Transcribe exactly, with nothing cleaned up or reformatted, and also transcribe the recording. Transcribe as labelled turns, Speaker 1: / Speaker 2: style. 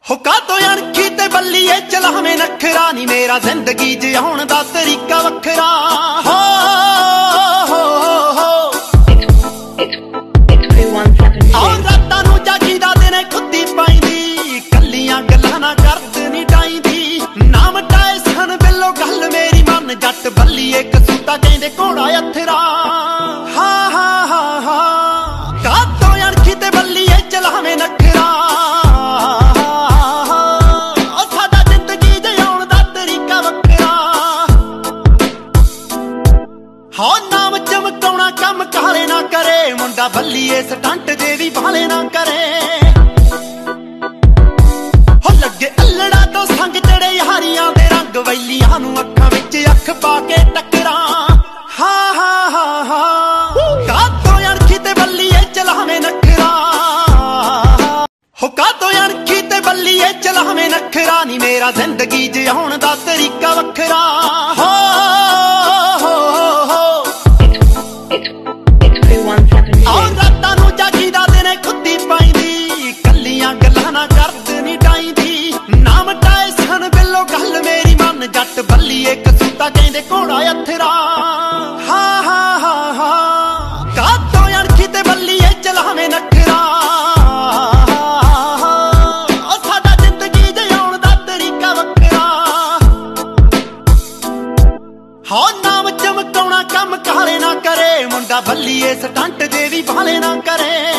Speaker 1: हुक्का तो अणखी ते बल्लीए चलावें नखरा नी मेरा जिंदगी जिउण दा तरीका वखरा हो हो हो और रातां नूं जागीदा दिने खुदी पाईंदी कल्लियां गल्लां ना करद नी डाईंदी नाम टाए सन बिल्लो गल मेरी मन जट बल्लीए कसूता कहंदे घोड़ा अथरा हा हा हा हा का तो अणखी ते बल्लीए चलावें नखरा हो नाम चमकाउणा कम काले ना करे मुंडा बल्लीए स्टंट दे भी भाले ना करे हो लगे अल्लड़ा तो संग चढ़े यारियां दे रंग वैलियां नूं अखां विच अख पा के टकरा हा हा हा हा का तो अणखी ते बल्लीए चलावें नखरा हो का तो अणखी ते बल्लीए चलावें नखरा नी मेरा जिंदगी जिउण दा तरीका वखरा हो और रातां नूं जागीदा दिने खुदी पाईंदी कल्लियां गल्लां ना करद नी डाईंदी नाम टाए सन बिल्लो गल मेरी मन जट बल्लीए कसूता कहंदे घोड़ा अथरा हा हा हा हा का तो अणखी ते बल्लीए चलावें नखरा ओ साडा जिंदगी जिउण दा तरीका वखरा हो नाम चमकाउणा कम काले ना करे मुंडा बल्लीए स्टंट दे भी भाले ना करे।